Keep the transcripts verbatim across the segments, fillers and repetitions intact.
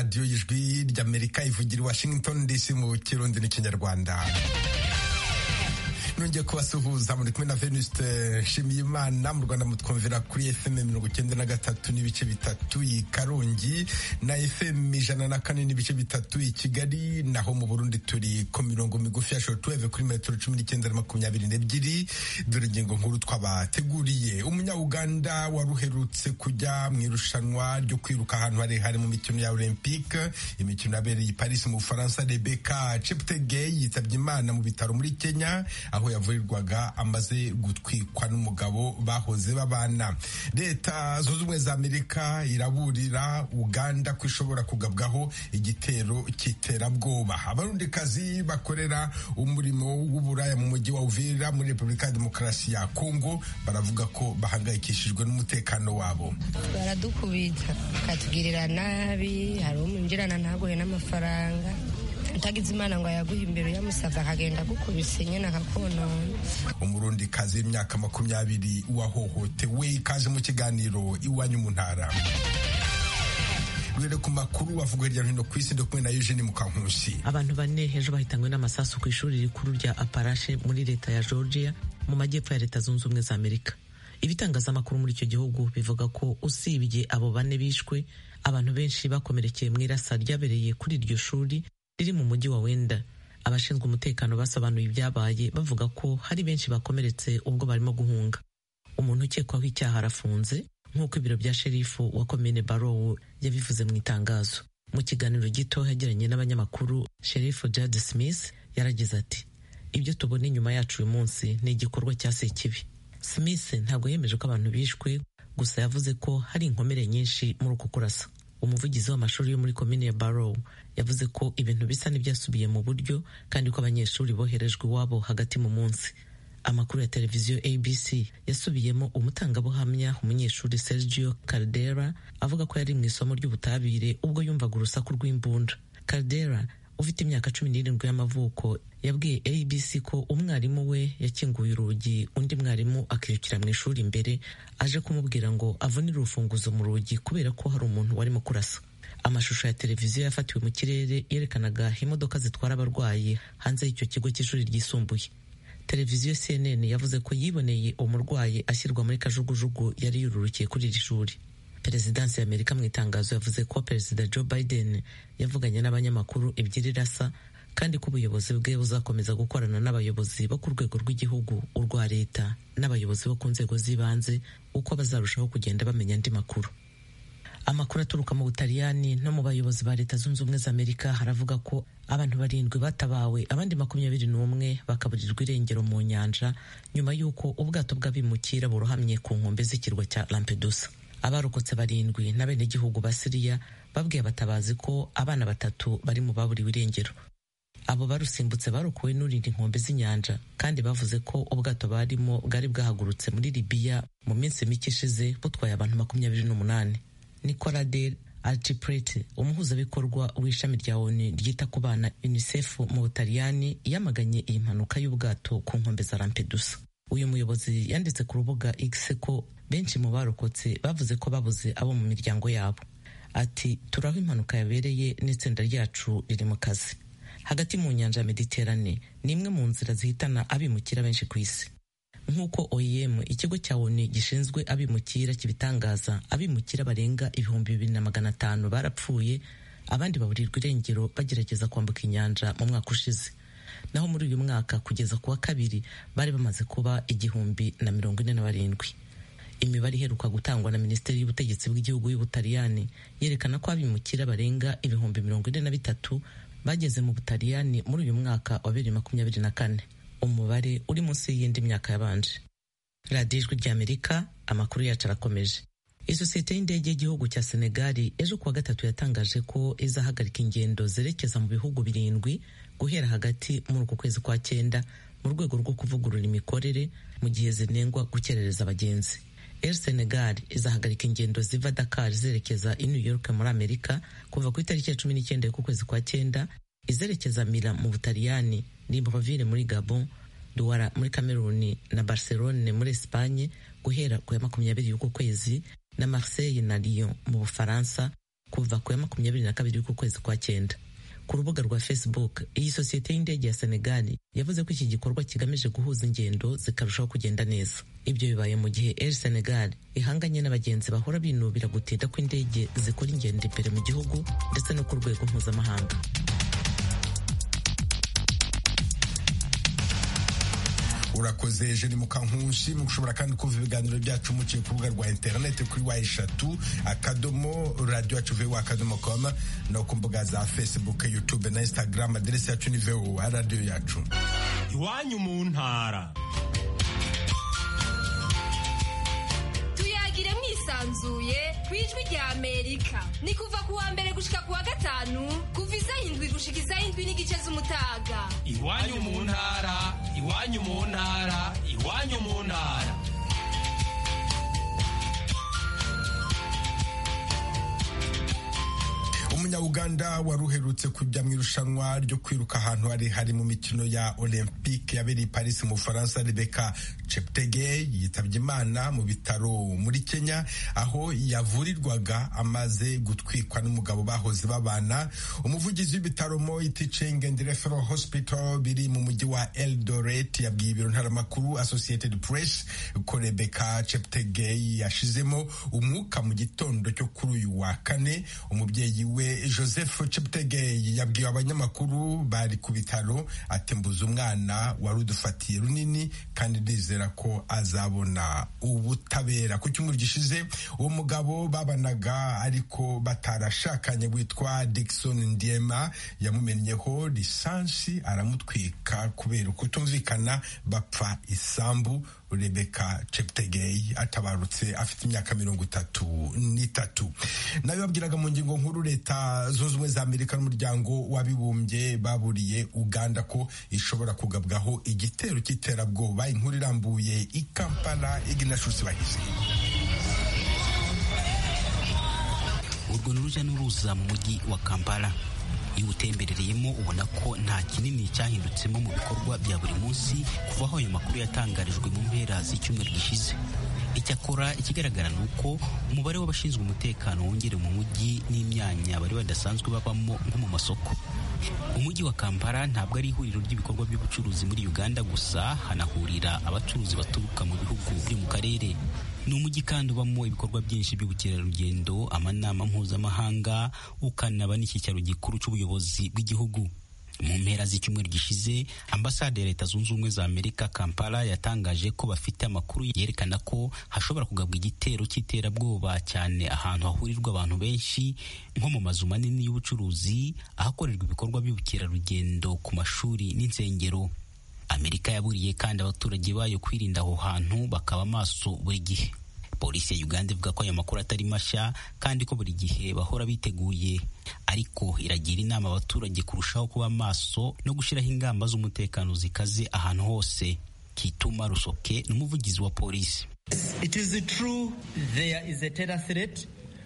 radiyo y'ijwi ry'Amerika ivugira i Washington D C mu kirundi n'ikinyarwanda. Nongeye kubasuhuza muri kumwe na Venuste Nshimiyimana. Mu Rwanda mutwumvira kuri F M mirongo icyenda na gatatu n'ibice bitatu i Karongi na F M ijana na kane n'ibice bitatu i Kigali, naho mu Burundi turi ku mirongo migufi ya shortwave kuri metero cumi n'icyenda na makumyabiri n'ebyiri. Dore ingingo nkuru twabateguriye. Umunya-Uganda waruherutse kujya mu irushanwa ryo kwiruka ahantu harehare mu mikino ya Olympique, imikino yabereye i Paris mu Bufaransa, Rebecca Cheptegei yitabye Imana mu bitaro muri Kenya, aho yavurirwaga amaze gutwikwa n'umugabo bahoze babana. Leta zunze ubumwe za Amerika iraburira Uganda ko ishobora kugabwaho igitero cy'iterabwoba. Abarundikazi bakorera umurimo w'uburaya mu mujyi wa Uvira muri Repubulika ya Demokarasi ya Kongo baravuga ko bahangayikishijwe n'umutekano wabo. Baradukubita katugirira nabi, hari umwinjirana ntagoye n'amafaranga, utagize Imana ngo yaguhe imbere yamusava akagenda gukubise nyene akakonona. Umurundi kazi y'imyaka makumyabiri wahohotewe kaje mu kiganiro iwanyu mu ntara. Rwere ku makuru wavuga hirya no hino ku isi kumwe na Eugene Mukankusi. Abantu bane hejuru bahitanywe n'amasasu ku ishuri rikuru rya Appalache muri leta ya Georgia mu majyepfo ya Leta Zunze Ubumwe za Amerika. Ibitangazamakuru muri icyo gihugu bivuga ko usibye abo bane bishwe, abantu benshi bakomerekeye mu irasa ryabereye kuri iryo shuri riri mu mujyi wa Wenda. Abashinzwe umutekano basobanuye ibyabaye bavuga ko hari benshi bakomeretse ubwo barimo guhunga. Umuntu ukekwaho icyaha arafunze nk'uko ibiro bya sherifu wa komine Barrow yabivuze mu itangazo. Mu kiganiro gito yagiranye n'abanyamakuru, sherifu Judd Smith yaragize ati, ibyo tubona inyuma yacu uyu munsi ni igikorwa cya sekibi. Smith ntabwo yemeje ko abantu bishwe, gusa yavuze ko hari inkomere nyinshi muri uko kurasa. Umuvugizi w'amashuri yo muri komine ya Barrow yavuze ko ibintu bisa n'ibyasubiye mu buryo kandi ko abanyeshuri boherejwe iwabo hagati mu munsi. Amakuru ya televiziyo A B C yasubiyemo umutangabuhamya umunyeshuri Sergio Caldera avuga ko yari mu isomo ry'ubutabire ubwo yumvaga urusaku rw'imbunda. Caldera ufite imyaka cumi n'irindwi y'amavuko yabwiye A B C ko umwarimu we yakinguye urugi, undi mwarimu akirukira mu ishuri imbere aje kumubwira ngo avunire urufunguzo mu rugi kubera ko hari umuntu warimo kurasa. Amashusho ya televiziyo yafatiwe mu kirere yerekanaga imodoka zitwara abarwayi hanze y'icyo kigo cy'ishuri ryisumbuye. Televiziyo C N N yavuze ko yiboneye umurwayi ashyirwa muri kajugujugu yari yururukiye kuri iri shuri. Perezidansi ya Amerika mu itangazo yavuze ko Perezida Joe Biden yavuganye n'abanyamakuru ebyiri irasa kandi ko ubuyobozi bwe buzakomeza gukorana n'abayobozi bo ku rwego rw'igihugu, urwa leta n'abayobozi bo ku nzego z'ibanze uko bazarushaho kugenda bamenya andi makuru. Amakuru aturuka mu Butaliyani no mu bayobozi ba Leta Zunze Ubumwe za Amerika haravuga ko abantu barindwi batabawe, abandi makumyabiri n'umwe bakaburirwa irengero mu nyanja nyuma y'uko ubwato bw'abimukira burohamye ku nkombe z'ikirwa cya Lampedusa. Abarokotse barindwi n'abenegihugu ba Syria babwiye abatabazi ko abana batatu bari mu baburiwe irengero. Abo barusimbutse barokowe n'urinda inkombe z'inyanja kandi bavuze ko ubwato barimo bwari bwahagurutse muri Libya mu minsi mike ishize butwaye abantu makumyabiri n'umunani. Nicola Del Alciprete, umuhuzabikorwa w'ishami rya O N U ryita ku bana UNICEF mu Butaliyani, yamaganye iyi mpanuka y'ubwato ku nkombe za Lampedusa. Uyu muyobozi yanditse ku rubuga X ko benshi mu barokotse bavuze ko babuze abo mu miryango yabo. Ati, turaho impanuka yabereye n'itsinda ryacu riri mu kazi. Hagati mu nyanja ya Mediterane ni imwe mu nzira zihitana abimukira benshi ku isi. Nk'uko O I M, ikigo cya O N U gishinzwe abimukira kibitangaza, abimukira barenga ibihumbi bibiri na magana atanu barapfuye, abandi baburirwa irengero bagerageza kwambuka inyanja mu mwaka ushize. Naho muri uyu mwaka kugeza kuwa kabiri bari bamaze kuba igihumbi na mirongo ine na barindwi. Imibare iheruka gutangwa na Minisiteri y'Ubutegetsi bw'Igihugu y'Ubutaliyani yerekana ko abimukira barenga ibihumbi mirongo ine na bitatu bageze mu Butaliyani muri uyu mwaka wa bibiri makumyabiri na kane, umubare uri munsi y'indi myaka yabanje. Radiyo Ijwi ry'Amerika, amakuru yacu arakomeje. Isosiyete y'indege y'igihugu cya Senegali ejo kuwa gatatu yatangaje ko izahagarika ingendo zerekeza mu bihugu birindwi guhera hagati muri uku kwezi kwa cyenda mu rwego rwo kuvugurura imikorere mu gihe zinengwa gukerereza abagenzi. Air Senegal izahagarika ingendo ziva Dakar zerekeza i New York muri Amerika kuva ku itariki ya cumi n'icyenda y'ukwezi kwa cyenda, izerekeza Milan mu Butaliyani, Libreville muri Gabon, Douala muri Cameroon na Barcelone muri Espagne guhera ku ya makumyabiri y'uko kwezi, na Marseille na Lyon mu Bufaransa kuva ku ya makumyabiri na kabiri k'ukwezi kwa cyenda. Ku rubuga rwa Facebook, iyi sosiyete y'indege ya Senegal yavuze ko iki gikorwa kigamije guhuza ingendo zikarushaho kugenda neza. Ibyo bibaye mu gihe Air Senegal ihanganye n'abagenzi bahora binubira gutinda kw'indege zikora ingendo imbere mu gihugu ndetse no ku rwego mpuzamahanga. Urakoze Jeni Mukankusi. Mushobora kandi kumva ibiganiro byacu muciye ku rubuga rwa interineti kuri wa eshatu akadomo radio yacu v o akadomo com no ku mbuga za Facebook, YouTube na Instagram. Aderesi yacu ni v o radio yacu. Iwanyu mu ntara. Tuyagire mwisanzuye kwijwi rya Amerika. Ni kuva ku wa mbere gushika ku wa gatanu kuva isaha indwi gushika isaha indwi n'igice z'umutaga. Iwanyu mu ntara, iwanyu mu ntara, iwanyu mu ntara. Umunya-Uganda wari uherutse kujya mu irushanwa ryo kwiruka ahantu hari hari mu mikino ya Olympique yabereye Paris mu Faransa, Rebecca Cheptegei yitabye Imana mu bitaro muri Kenya aho yavurirwaga amaze gutwikwa n'umugabo bahoze babana. Umuvugizi w'ibitaro Moi Teaching and Referral Hospital biri mu mujyi wa Eldoret yabwiye ibiro ntaramakuru Associated Press ko Rebecca Cheptegei yashizemo umwuka mu gitondo cyo kuri uyu wa kane. Umubyeyi we Joseph Cheptegei yabwiye abanyamakuru bari ku bitaro atembuza umwana wari udufatiye runini kandi ndizera ko azabona ubutabera. Ku cyumweru gishize uwo mugabo babanaga ariko batarashakanye witwa Dickson Ndiema yamumenyeho lisansi aramutwika kubera kutumvikana bapfa isambu. Rebecca Cheptegei atabarutse afite imyaka mirongo itatu n'itatu. Nayo babwiraga mu ngingo nkuru leta zunze ubumwe za Amerika n'umuryango w'abibumbye baburiye Uganda ko ishobora kugabwaho igitero cy'iterabwoba. Inkuru irambuye i Kampala, Ignatius Bahizi. Urwo n'uruja n'uruza mu mujyi wa Kampala. Iyo utemberereyemo ubona ko nta kinini cyahindutsemo mu bikorwa bya buri munsi kuva aho ayo makuru yatangarijwe mu mpera z'icyumweru gishize. Icyakora ikigaragara ni uko umubare w'abashinzwe umutekano wongere mu mujyi n'imyanya bari badasanzwe babamo nko mu masoko. Umujyi wa Kampala ntabwo ari ihuriro ry'ibikorwa by'ubucuruzi muri Uganda gusa, hanahurira abacuruzi baturuka mu bihugu byo mu karere. Ni umujyi kandi ubamo ibikorwa byinshi by'ubukerarugendo, amanama mpuzamahanga, ukanaba n'icyicaro gikuru cy'ubuyobozi bw'igihugu. Mu mpera z'icyumweru gishize, ambasade ya Leta Zunze Ubumwe za Amerika Kampala yatangaje ko bafite amakuru yerekana ko hashobora kugabwa igitero cy'iterabwoba cyane ahantu hahurirwa abantu benshi nko mu mazu manini y'ubucuruzi, ahakorerwa ibikorwa by'ubukerarugendo, ku mashuri n'insengero. Amerika yaburiye kandi abaturage bayo kwirinda aho hantu bakaba maso buri gihe. Polisi ya Uganda ivuga ko aya makuru atari mashya kandi ko buri gihe bahora biteguye, ariko iragira inama abaturage kurushaho kuba maso no gushyiraho ingamba z'umutekano zikaze ahantu hose. Kituma Rusoke n'umuvugizi wa polisi. It is true there is a terror threat.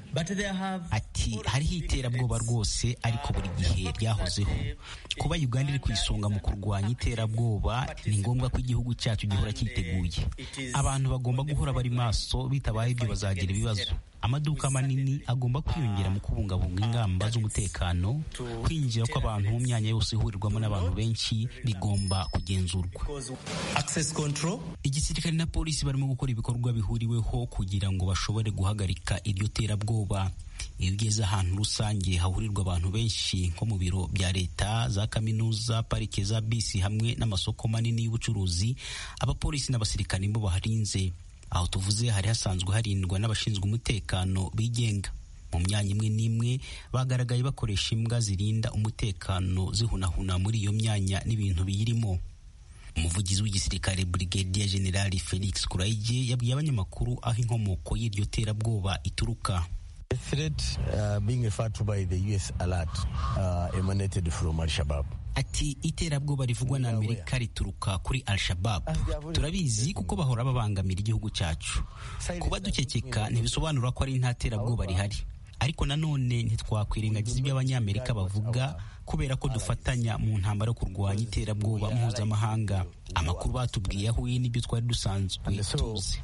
Ati hariho iterabwoba rwose ariko buri gihe ryahozeho. Kuba Uganda iri ku isonga mu kurwanya iterabwoba ni ngombwa ko igihugu cyacu gihora cyiteguye. Abantu bagomba guhora bari maso, bitabaye ibyo bazagira ibibazo. Amaduka manini agomba kwiyongera mu kubungabunga ingamba z'umutekano. Kwinjira kw'abantu mu myanya yose ihurirwamo n'abantu benshi bigomba kugenzurwa. Access control. Igisirikare na polisi barimo gukora ibikorwa bihuriweho kugira ngo bashobore guhagarika iryo terabwoba. Iyo ugeze ahantu rusange hahurirwa abantu benshi nko mu biro bya leta, za kaminuza, parike za bisi hamwe n'amasoko manini y'ubucuruzi, abapolisi n'abasirikare bo baharinze. Aho tuvuze hari hasanzwe harindwa n'abashinzwe umutekano bigenga. Mu myanya imwe n'imwe bagaragaye bakoresha imbwa zirinda umutekano zihunahuna muri iyo myanya n'ibintu biyirimo. Umuvugizi w'igisirikare Brigadier General Felix Kuraije yabwiye abanyamakuru aho inkomoko y'iryo terabwoba ituruka. The threat uh, being referred to by the U S alert uh, emanated from Al-Shabaab. Ati iterabwoba rivugwa na Amerika rituruka kuri Al-Shabaab. Turabizi kuko bahora babangamira igihugu cyacu. Kuba dukekeka ntibisobanura ko ari nta terabwoba rihari. ariko nanone ntitwakwirengagiza ibyo abanyamerika bavuga kubera ko dufatanya mu ntambara yo kurwanya iterabwoba mpuzamahanga. Amakuru batubwiye ahuye n'ibyo twari dusanzwe tuzi.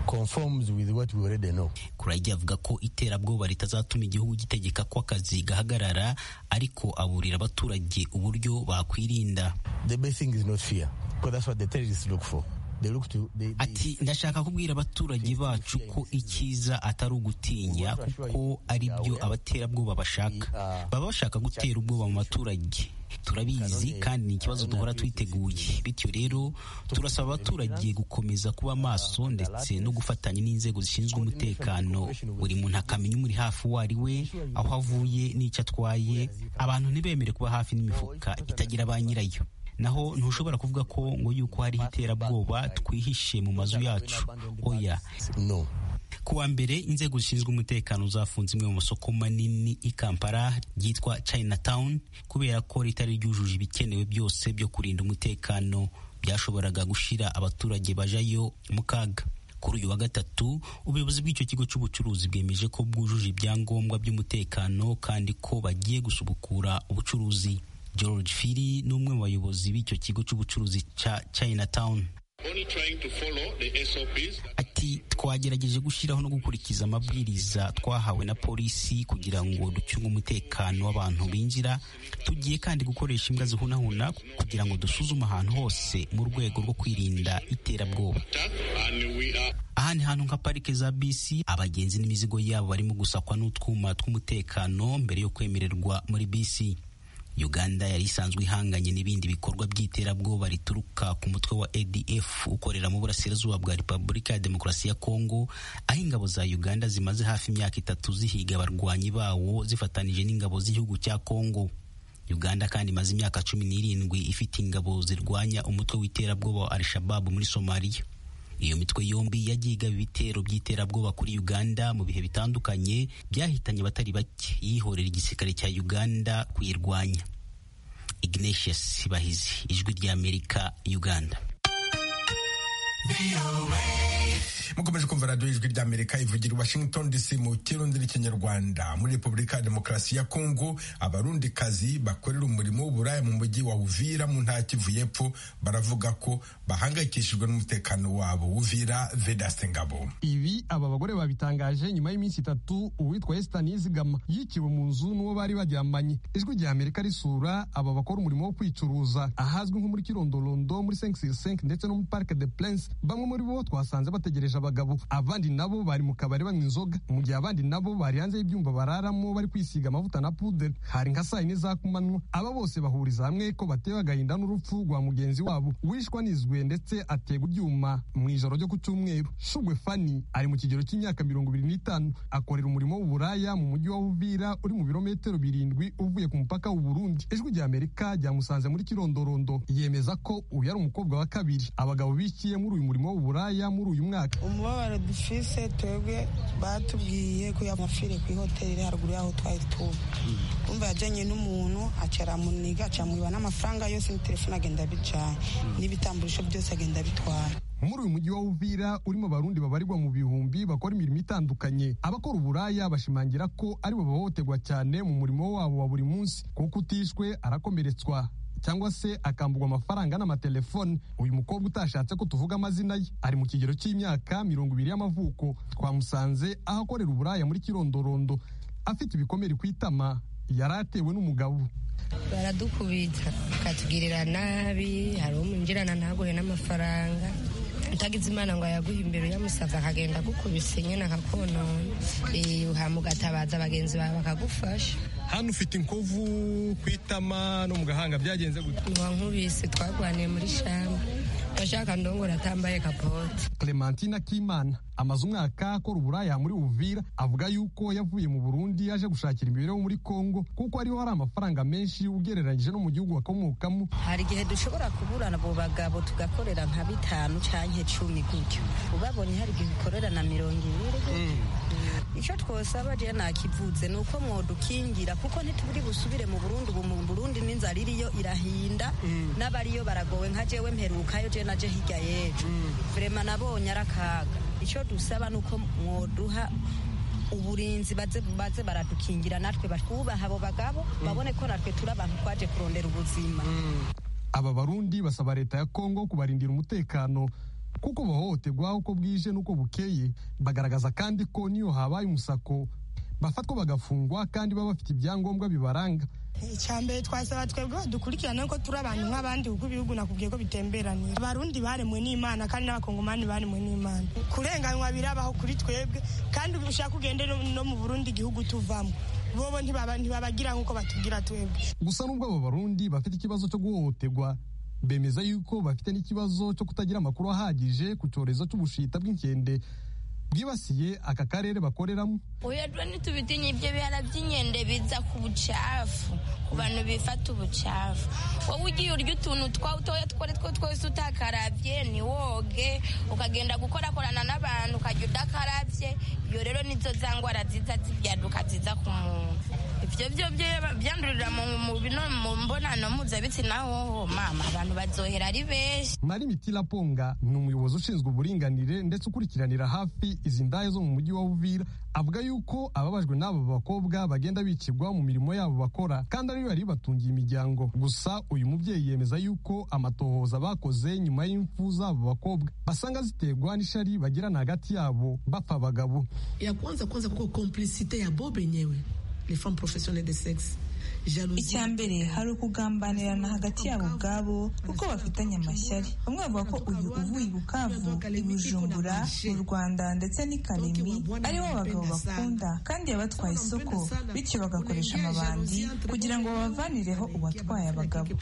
Kurajya avuga ko iterabwoba ritazatuma igihugu gitegeka ko akazi gahagarara, ariko aburira abaturage uburyo bakwirinda. The best thing is not fear, because that's what the terrorists look for. Ati ndashaka kubwira abaturage bacu ko icyiza atari ugutinya, kuko ari byo abaterabwoba bashaka. Baba bashaka gutera ubwoba mu baturage. Turabizi kandi ni ikibazo duhora twiteguye. Bityo rero turasaba abaturage gukomeza kuba maso ndetse no gufatanya n'inzego zishinzwe umutekano. Buri muntu akamenya umuri hafi uwo ari we, aho avuye n'icyo atwaye. Abantu ntibemere kuba hafi n'imifuka itagira ba nyirayo. Naho ntushobora kuvuga ko ngo yuko hari iterabwoba twihishe mu mazu yacu. Oya. No. Kuwa mbere inzego zishinzwe umutekano zafunze imwe mu masoko manini i Kampala ryitwa Chinatown kubera ko ritari ryujuje ibikenewe byose byo kurinda umutekano, byashoboraga gushira abaturage bajayo mu kaga. Kuri uyu wa gatatu ubuyobozi bw'icyo kigo cy'ubucuruzi bwemeje ko bwujuje ibyangombwa by'umutekano kandi ko bagiye gusubukura ubucuruzi. George Fili ni umwe mu bayobozi b'icyo kigo cy'ubucuruzi ca Chinatown. Ati twagerageje gushyiraho no gukurikiza amabwiriza twahawe na polisi kugira ngo ducunge umutekano w'abantu binjira. Tugiye kandi gukoresha imbwa zihunahuna kugira ngo dusuzume ahantu hose mu rwego rwo kwirinda iterabwoba. Ahandi hantu nka parike za bisi, abagenzi n'imizigo yabo barimo gusakwa n'utwuma tw'umutekano mbere yo kwemererwa muri bisi. Uganda yari isanzwe ihanganye n'ibindi bikorwa by'iterabwoba rituruka ku mutwe wa A D F ukorera mu burasirazuba bwa Repubulika ya Demokarasi ya Kongo, aho ingabo za Uganda zimaze hafi imyaka itatu zihiga abarwanyi bawo zifatanije n'ingabo z'igihugu cya Kongo. Uganda kandi imaze imyaka cumi n'irindwi ifite ingabo zirwanya umutwe w'iterabwoba wa Al-Shabaab muri Somalia. Iyo mitwe yombi yagiye igaba ibitero by'iterabwoba kuri Uganda mu bihe bitandukanye byahitanye abatari bake, yihorera igisirikare cya Uganda kuyirwanya. Ignatius Bahizi, Ijwi ry'Amerika, Uganda. Mukomeje kumva radio Ijwi ry'Amerika ivugira Washington D C mu kirundi n'ikinyarwanda. Muri Repubulika ya Demokarasi ya Kongo, abarundi kazi bakorera umurimo w'uburaya mu mujyi wa Uvira mu ntara Kivu y'Epfo baravuga ko bahangayikishijwe n'umutekano wabo. Uvira, Vedaste Ngabo. Ibi aba bagore babitangaje nyuma y'iminsi itatu uwitwa Esther Nizigama yikiwe mu nzu n'uwo bari baryamanye. Ijwi ry'Amerika risura aba bakora umurimo wo kwicuruza ahazwi nko muri Kirondolondo, muri cinq sur cinq ndetse no mu Parc des Princes. Bamwe muri bo twasanze bategereje abagabo, abandi nabo bari mu kabari banywa inzoga, mu gihe abandi nabo bari hanze y'ibyumba bararamo bari kwisiga amavuta na pudre. Hari nka saa yine za kumanywa. Aba bose bahuriza hamwe ko batewe agahinda n'urupfu rwa mugenzi wabo wishwa nizwe ndetse ategwa ibyuma mu ijoro ryo ku cyumweru. Shugwe Fani ari mu kigero cy'imyaka mirongo ibiri n'itanu, akorera umurimo w'uburaya mu mujyi wa Uvira uri mu birometero birindwi uvuye ku mupaka w'u Burundi. Ijwi ry'Amerika ryamusanze muri Kirondorondo, yemeza ko uyu ari umukobwa wa kabiri abagabo bikiye muri uyu murimo w'uburaya muri uyu mwaka. Umubabaro dufise twebwe batubwiye ko yamafire ku hoteli haruguru yaho twari tuba. Umva yajanye n'umuntu acara muniga acamwiba n'amafaranga yose, ni telefone agenda bicanye n'ibitamburisho byose agenda bitwara. Muri uyu mujyi wa Uvira urimo abarundi babarirwa mu bihumbi bakora imirimo itandukanye. Abakora uburaya bashimangira ko ari bo bahohoterwa cyane mu murimo wabo wa buri munsi, kuko utishwe arakomeretswa cyangwa se akambugwa amafaranga n'amatelefone. Uyu mukobwa utashatse ko tuvuga amazina ye ari mu kigero cy'imyaka mirongo ibiri y'amavuko. Twamusanze aho akorera uburaya muri Kirondorondo afite ibikomere ku itama yaratewe n'umugabo. Baradukubita katugirira nabi, hari umwinjirana ntaguhe n'amafaranga, utagize Imana ngo yaguhe imbere yamusava akagenda gukubise nyine akakonona, uhamugatabaza abagenzi bawe bakagufasha. Hano ufite inkovu kwitama no mu gahanga, byagenze gute? Nkubise twagwaniye muri shamba, bashaka ndongora atambaye kapote. Clementina Kimana amaze umwaka akora uburaya muri Uvira, avuga yuko yavuye mu Burundi yaje gushakira imibereho muri Kongo kuko ariho hari amafaranga menshi ugereranyije no mu gihugu akomokamo. Hari igihe dushobora kuburana abo bagabo tugakorera nka bitanu canke cumi gutyo, ubabonye hari igihe ukorera na mirongo ibiri. Icyo twosaba je nakivuze nuko mwodukingira kuko ntituburi busubire mu Burundi. Ubu mu Burundi n'inzara iriyo irahinda, n'abariyo baragowe nka jewe mperukayo je naje hirya yejo. Vrema nabonye arakaga. Icyo dusaba nuko mwoduha uburinzi baze baze baradukingira natwe batwubaha abo bagabo babone ko natwe turi abantu twaje kurondera ubuzima. Aba Barundi basaba leta ya Kongo kubarindira umutekano kuko bahohoterwa uko bwije n'uko bukeye. Bagaragaza kandi ko niyo habaye umusako bafatwa bagafungwa kandi baba bafite ibyangombwa bibaranga. Icyambere twasaba twebwe dukurikirana ko turi abantu nk'abandi kuko ibihugu nakubwiye ko bitemberanye. Abarundi baremwe n'Imana kandi n'abakongomani baremwe n'Imana. Kurenganywa birabaho kuri twebwe kandi ushaka ugende no mu Burundi igihugu tuvamo bobo ntibabagira nk'uko batubwira twebwe. Gusa nubwo abo Barundi bafite ikibazo cyo guhohoterwa, bemeza yuko bafite n'ikibazo cyo kutagira amakuru ahagije ku cyorezo cy'ubushita bw'inkende bwibasiye aka karere bakoreramo. Oya dwa nitubitinye ibyo bihara by'inkende biza ku bucafu ku bantu bifata ubucafu. Wowe ugiye urya utuntu twawe utoya twore two twose utakaravye ni woge ukagenda gukorakorana n'abantu ukajya udakarabye. Iyo rero nizo za ngwara ziza zibyaduka ziza ku muntu. Ivyo byo byandurira mu bino mu mbonano mpuzabitsina hoho mama abantu bazohera ari benshi. Mari Mitila Ponga ni umuyobozi ushinzwe uburinganire ndetse ukurikiranira hafi izi ndaye zo mu mujyi wa Uvira, avuga yuko ababajwe n'abo bakobwa bagenda bicirwa mu mirimo yabo bakora kandi ariyo yari batungiye imiryango. Gusa uyu mubyeyi yemeza yuko amatohoza bakoze nyuma y'imfu z'abo bakobwa basanga ziterwa n'ishari bagirana hagati yabo bapfa abagabo. Ya kwanza kwanza kuko complicité ya bo benyewe les femmes professionnelles de sexe. Icya mbere hari ukugambanirana hagati yabo ubwabo kuko bafitanye amashyari. Bamwe bavuga ko uyu uvuye i Bukavu, i Bujumbura, mu Rwanda ndetse n'i Kalemi aribo abagabo bakunda kandi yabatwaye isoko, bityo bagakoresha amabandi kugira ngo babavanireho uwatwaye abagabo.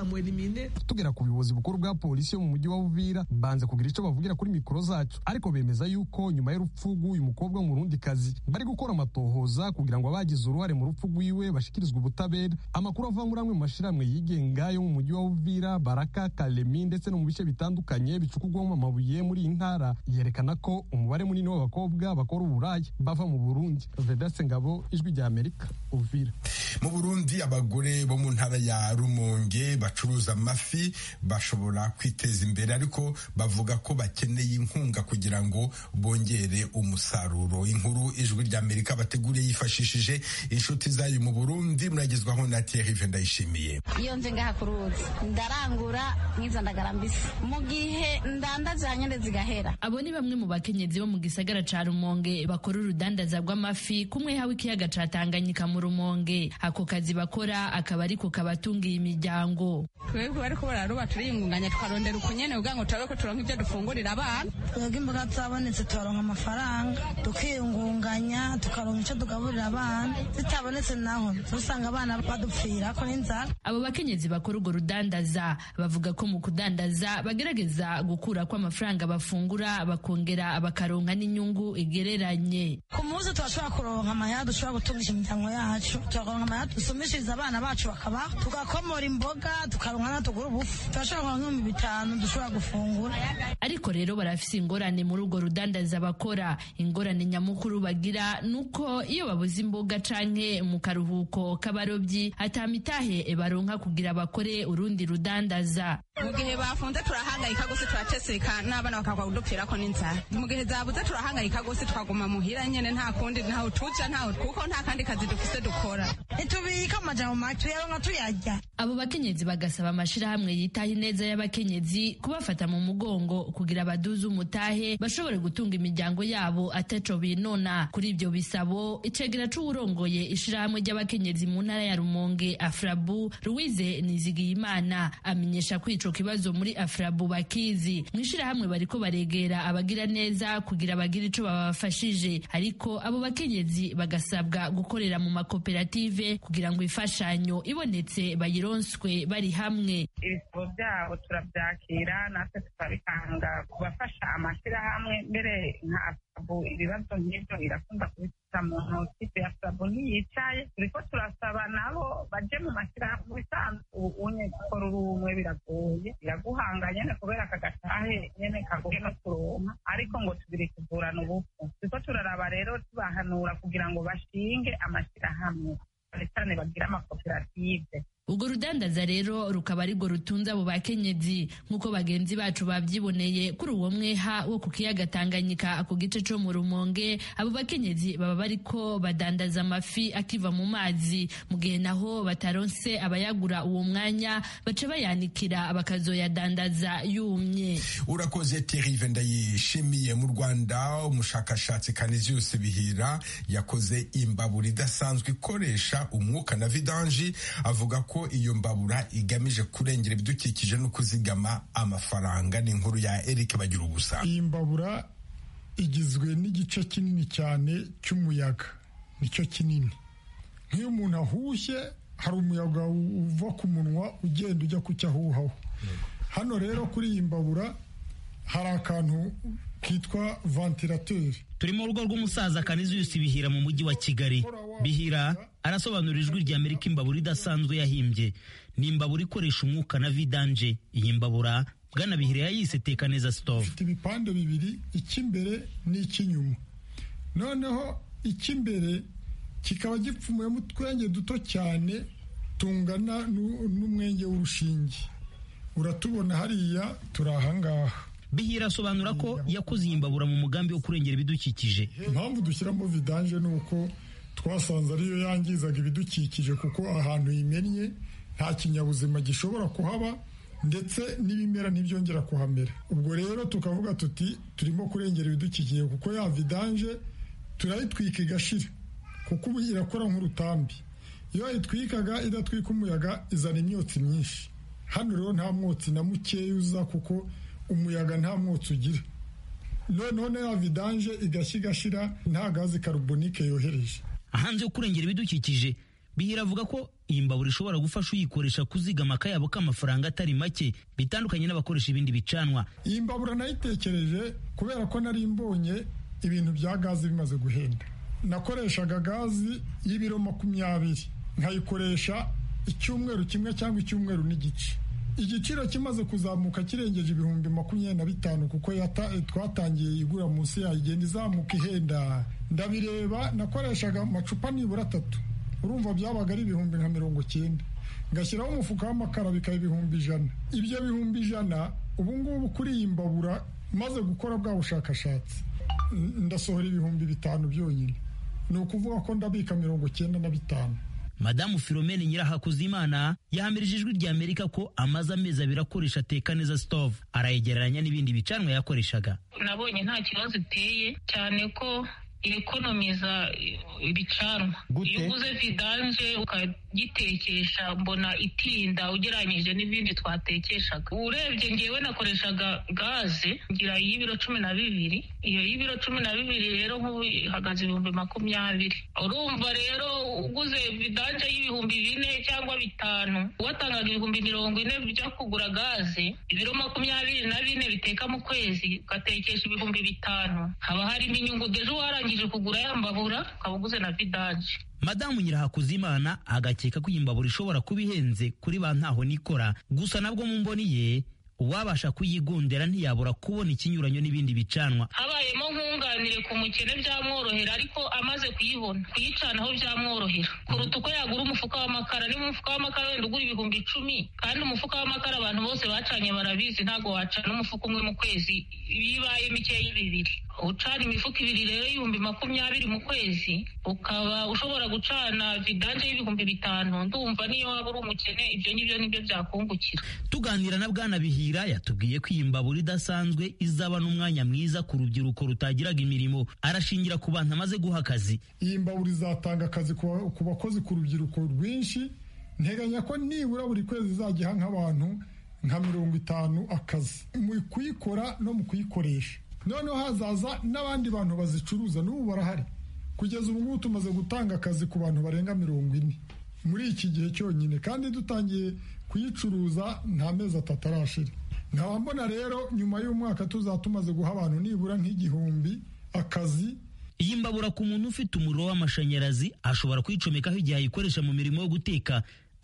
Tugera ku buyobozi bukuru bwa polisi yo mu mujyi wa Uvira banze kugira icyo bavugira kuri mikoro zacu, ariko bemeza yuko nyuma y'urupfu rw'uyu mukobwa w'Umurundikazi bari gukora amatohoza kugira ngo abagize uruhare mu rupfu rw'iwe bashikirizwe ubutabera. Amakuru ava muri amwe mu mashyirahamwe yigenga yo mu mujyi wa Uvira, Baraka, Kalemi ndetse no mu bice bitandukanye bicukugwamo amabuye muri iyi ntara yerekana ko umubare munini w'abakobwa bakora uburaya bava mu Burundi. Vedaste Ngabo, Ijwi rya Amerika, Uvira. Mu Burundi abagore bo mu ntara ya Rumonge bacuruza amafi bashobora kwiteza imbere, ariko bavuga ko bakeneye inkunga kugira ngo bongere umusaruro. Inkuru Ijwi rya Amerika bateguriye yifashishije inshuti zayo mu Burundi muragezwaho na Thierry Vendayishimiye. Iyo nze ngaha kuruzi ndarangura nk'izo ndagara mbisi mu gihe ndandaza hanyene zigahera. Abo ni bamwe mu bakenyezi bo mu gisagara ca Rumonge bakora urudandaza rw'amafi kumwe hawe ikiyaga ca Tanganyika mu Rumonge. Ako kazi bakora akaba ariko kabatungiye imiryango. Twebwe bariko bararoba turiyungunganya tukarondera ukunyene kugira ngo turabe ko turonka ibyo dufungurira abana. Twebwe imboga zabonetse turonka amafaranga tukiyungunganya tukaronka icyo tugaburira abana, zitabonetse naho usanga abana badupfira ko n'inzara. Abo bakenyezi bakora urwo rudandaza bavuga ko mu kudandaza bagerageza gukura ko amafaranga bafungura bakongera bakaronka n'inyungu igereranye. Ku munsi turashobora kuronka amahera dushobora gutungisha imiryango yacu, tukaronka amahera dusomeshiriza abana bacu bakabaho, tugakomora imboga tukaronka na tugura ubufu, turashobora kuronka nk'ibihumbi bitanu dushobora gufungura. Ariko rero barafise ingorane muri urwo rudandaza bakora. Ingorane nyamukuru bagira nuko iyo babuze imboga canke mu karuhuko k'abarobyi atamitahe baronka kugira bakore urundi rudandaza. Mu gihe bafunze turahangayika gose turateseka n'abana bakagwa kudupfira ko n'inzara. Mu gihe zabuze turahangayika gose twaguma muhira nyene nta kundi nta utuja nta kuko nta kandi kazi dufise dukora. Itubika amajambo make yaronka tuyarya. Abo bakenyezi bagasaba amashirahamwe yitaho ineza y'abakenyezi kubafata mu mugongo kugira baduze umutahe bashobore gutunga imiryango yabo ataco binona. Kuri ibyo bisabo icegera c'uwurongoye ishirahamwe ry'abakenyezi mu ntara ya Rumonge Afrabu Louise Nizigiyimana amenyesha ko ico kibazo muri Afrabu bakizi. Mwishirahamwe bariko baregera abagira neza kugira bagire ico babafashije, ariko abo bakenyezi bagasabwa gukorera mu makoperative kugira ngo ifashanyo ibonetse bayironswe bari hamwe. Ibisabo byabo turabyakira natwe tukabitanga kubafasha amashirahamwe mbere nka Afrabu. Ibibazo nk'ibyo irakunda kubifata mu ntoki. Afrabu ntiyicaye, turiko turasaba nabo baje mu mashyirahamwe bisanzwe. Unye gukora urumwe biragoye biraguhanga nyene kubera akagatahe nyene kagoye no kuronka, ariko ngo tubiri kuvurana ubupfu. Turiko turaraba rero tubahanura kugira ngo bashinge amashyirahamwe cyane bagira amakoperative urwo rudandaza rero rukaba ari rwo rutunze abo bakenyezi nk'uko bagenzi bacu bavyiboneye kuri uwo mweha wo ku kiyaga Tanganyika ku gice co mu Rumonge. Abo bakenyezi baba bariko badandaza amafi akiva mu mazi, mu gihe naho bataronse abayagura uwo mwanya baca bayanikira bakazoyadandaza yumye. Urakoze Thierry Ndayishimiye. Mu Rwanda umushakashatsi Canisius Bihira yakoze imbabura idasanzwe ikoresha umwuka na vidange, avuga ko iyo mbabura igamije kurengera ibidukikije no kuzigama amafaranga. Ni inkuru ya Eric Bagira ubusa. Iyi mbabura igizwe n'igice kinini cyane cy'umuyaga, nicyo kinini. Nk'iyo umuntu ahushye hari umuyaga uva ku munwa ugenda ujya ku cyahuhaho. Hano rero kuri iyi mbabura hari akantu kitwa ventilateur. Turi mu rugo rw'umusaza Canisius Bihira mu mujyi wa Kigali. Bihira arasobanura ijwi rya Amerika imbabura idasanzwe yahimbye. Ni imbabura ikoresha umwuka na vidange. Iyi mbabura Bwana Bihira yayise Teka Neza Stove. Ifite ibipande bibiri, icy'imbere n'icy'inyuma. Noneho icy'imbere kikaba gipfumuyemo utwenge duto cyane tungana n'umwenge w'urushinge. Uratubona hariya turi ahangaha. Bihira asobanura ko yakoze iyi mbabura mu mugambi wo kurengera ibidukikije. Impamvu dushyiramo vidange ni uko twasanze ariyo yangizaga ibidukikije, kuko ahantu yimennye nta kinyabuzima gishobora kuhaba ndetse n'ibimera ntibyongera kuhamera. Ubwo rero tukavuga tuti turimo kurengera ibidukikije, kuko ya vidange turayitwika igashira, kuko ubu irakora nk'urutambi. Iyo yitwikaga idatwika umuyaga izana imyotsi myinshi. Hano rero nta mwotsi na mukeya uza, kuko umuyaga nta mwotsi ugira. None ya vidange igashya igashira, nta gazi carbonique yohereje. Hanze yo kurengera ibidukikije, Bihira avuga ko iyi mbabura ishobora gufasha uyikoresha kuzigama akayabo k'amafaranga atari make, bitandukanye n'abakoresha ibindi bicanwa. Iyi mbabura nayitekereje kubera ko nari mbonye ibintu bya gazi bimaze guhenda. Nakoreshaga gazi y'ibiro makumyabiri, nkayikoresha icyumweru kimwe cyangwa icyumweru n'igice. Igiciro kimaze kuzamuka kirengeje ibihumbi makumyabiri na bitanu, kuko twatangiye igura munsi yayo igenda izamuka ihenda. Ndabireba, nakoreshaga amacupa nibura atatu, urumva byabaga ari ibihumbi nka mirongo cyenda. Ngashyiraho umufuka w'amakara bikaba ibihumbi ijana. Ibyo bihumbi ijana ubu ngubu kuri iyi mbabura maze gukora bwa bushakashatsi ndasohora ibihumbi bitanu byonyine. Ni ukuvuga ko ndabika mirongo cyenda na bitanu. Madamu Philomene Nyirahakuzimana yahamirije ijwi rya Amerika ko amaze amezi abiri akoresha Teka Neza Stove, arayegeranya n'ibindi bicanwa yakoreshaga. Nabonye nta kibazo iteye cyane ko ikonomiza ibicanwa. Iyo uguze vidange ukagitekesha mbona itinda ugereranyije n'ibindi twatekeshaga. Urebye ngewe nakoreshaga gaze ngira y'ibiro cumi na bibiri, iyo y'ibiro cumi na bibiri rero nk'ubu ihagaze ibihumbi makumyabiri. Urumva rero uguze vidange y'ibihumbi bine cyangwa bitanu, watangaga ibihumbi mirongo ine byo kugura gaze, ibiro makumyabiri na bine biteka mu kwezi ugatekesha ibihumbi bitanu, haba harimo inyungu. Dejo warangije kugura ya mbabura ukaba uguze na vidange. Madamu Nyirahakuzimana agakeka ko iyi mbabura ishobora kuba ihenze kuri ba ntaho nikora, gusa nabwo mu mboni ye uwabasha kuyigondera ntiyabura kubona ikinyuranyo n'ibindi bicanwa. Habayemo nkunganire ku mukene byamworohera, ariko amaze kuyibona kuyicanaho byamworohera kuruta uko yagura umufuka w'amakara. Niba umufuka w'amakara wenda ugura ibihumbi icumi, kandi umufuka w'amakara abantu bose bacanye barabizi, ntabwo wacana umufuka umwe mu kwezi, bibaye mikeya bibiri. Ucana imifuka ibiri rero y'ibihumbi makumyabiri mu kwezi, ukaba ushobora gucana vidange y'ibihumbi bitanu. Ndumva niyo waba uri umukene ibyo ngibyo nibyo byakungukira. Tuganira na Bwana Bihira yatubwiye ko iyi mbabura idasanzwe izaba n'umwanya mwiza ku rubyiruko rutagiraga imirimo. Arashingira ku bantu amaze guha akazi. Iyi mbabura izatanga akazi ku bakozi, ku rubyiruko rwinshi. Nteganya ko nibura buri kwezi izajya nk'abantu nka mirongo itanu akazi mu kuyikora no mu kuyikoresha. Noneho hazaza n'abandi bantu bazicuruza, n'ubu barahari. Kugeza ubu ngubu tumaze gutanga akazi ku bantu barenga mirongo ine muri iki gihe cyonyine, kandi dutangiye kuyicuruza nta mezi atatu arashira. Nkaba mbona rero nyuma y'umwaka tuzaba tumaze guha abantu nibura nk'igihumbi akazi. Iyi mbabura ku muntu ufite umuriro w'amashanyarazi ashobora kuyicomekaho igihe ayikoresha mu mirimo yo guteka,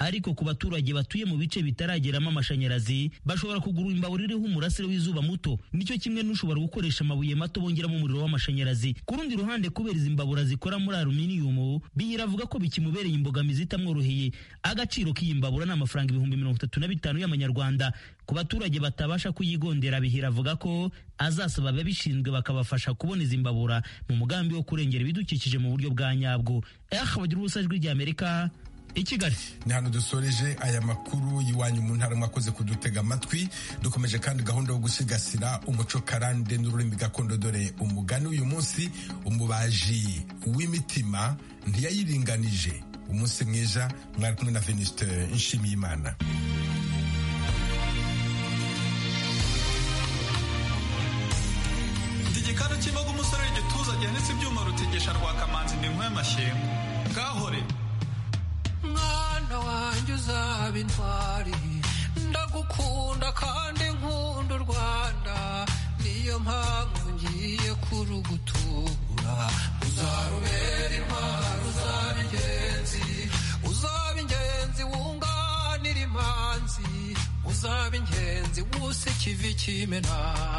ariko ku baturage batuye mu bice bitarageramo amashanyarazi bashobora kugura imbabura iriho umurasire w'izuba muto, nicyo kimwe n'ushobora gukoresha amabuye mato bongeramo umuriro w'amashanyarazi. Ku rundi ruhande, kubera izi mbabura zikora muri aluminium, Bihira avuga ko bikimubereye imbogamizi itamworoheye. Agaciro k'iyi mbabura ni amafaranga ibihumbi mirongo itatu na bitanu y'amanyarwanda. Ku baturage batabasha kuyigondera, Bihira avuga ko azasaba ababishinzwe bakabafasha kubona izi mbabura mu mugambi wo kurengera ibidukikije mu buryo bwa nyabwo. Eh, bagira ubusajwi ry'Amerika i Kigali. Ni hano dusoreje aya makuru y'iwanyu mu ntara, mwakoze kudutega amatwi. Dukomeje kandi gahunda yo gusigasira umuco karande n'ururimi gakondo, dore umugani uyu munsi: umubaji w'imitima ntiyayiringanije. Umunsi mwiza, mwari kumwe na Venuste Nshimiyimana. Igikanu cy'imbaga umusore w'igituza gihanitse ibyuma rutegesha rwa kamanzi ndi nkwe y'amashyengo gahore. Mwana wanjye uzaba intwari, ndagukunda kandi nkunda u Rwanda, niyo mpamvu ngiye kurugutura. Uzarubera intwari, uzaba ingenzi, uzaba ingenzi wunganira imanzi, uzaba ingenzi wuse ikivi kimena.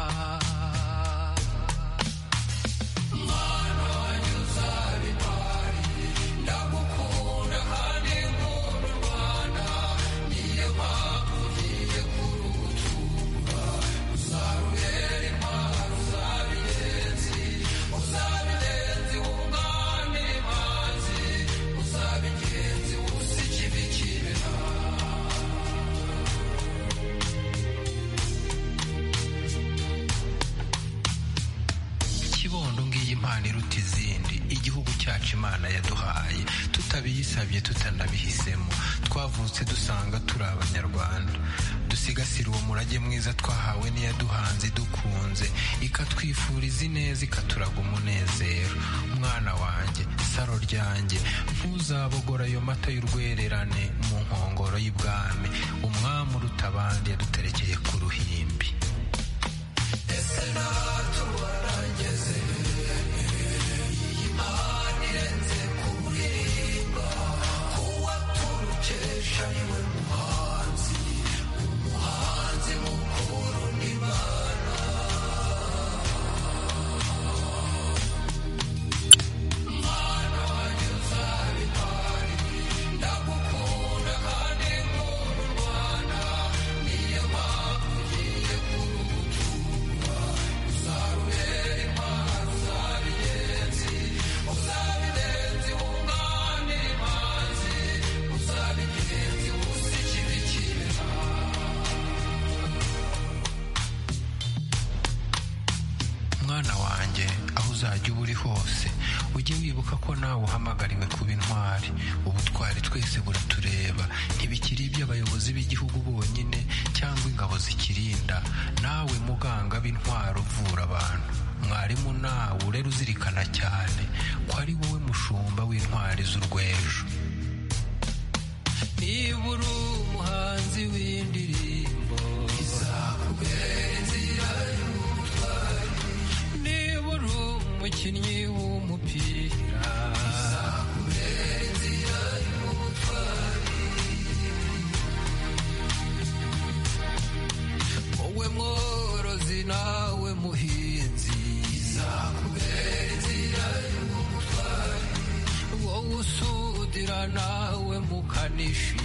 Iruta izindi igihugu cyacu Imana yaduhaye, tutabiyisabye tutanabihisemo. Twavutse dusanga turi Abanyarwanda, dusigasire uwo murage mwiza twahawe n'iyaduhanze dukunze, ikatwifuriza ineza, ikaturaga umunezero. Mwana wanjye, saro ryanjye, ntuzabogora ayo mata y'urwererane mu nkongoro y'ibwami. Umwami uruta abandi yaduterekeye ku ruhimbi. Ese natubarangeze niwe muhanzi, umuhanzi mukuru n'Imana. Mwana wanjye uzaba intwari, ndagukunda kandi nkunda u Rwanda, niyo mpamvu ugiye kurugutura. Uzarubera intwari, uzaba ingenzi, uzaba ingenzi wunganira imanzi, uzaba ingenzi wuse ikivi kimena. Mwana wanjye, aho uzajya uba uri hose, ujye wibuka ko nawe uhamagariwe kuba intwari. Ubutwari twese buratureba, ntibikiri iby'abayobozi b'igihugu bonyine cyangwa ingabo zikirinda. Nawe muganga b'intwari uvura abantu, mwarimu nawe urera uzirikana cyane ko ari wowe mushumba w'intwari z'urwejo. Niba uri umuhanzi w'indirimbo, izakubera inzira y'ubutwari. Niba uri umukinnyi w'umupira, izakubera inzira y'ubutwari. Wowe mworozi nawe muhinzi, izakubera inzira y'ubutwari. Wowe usudira nawe mukanishi,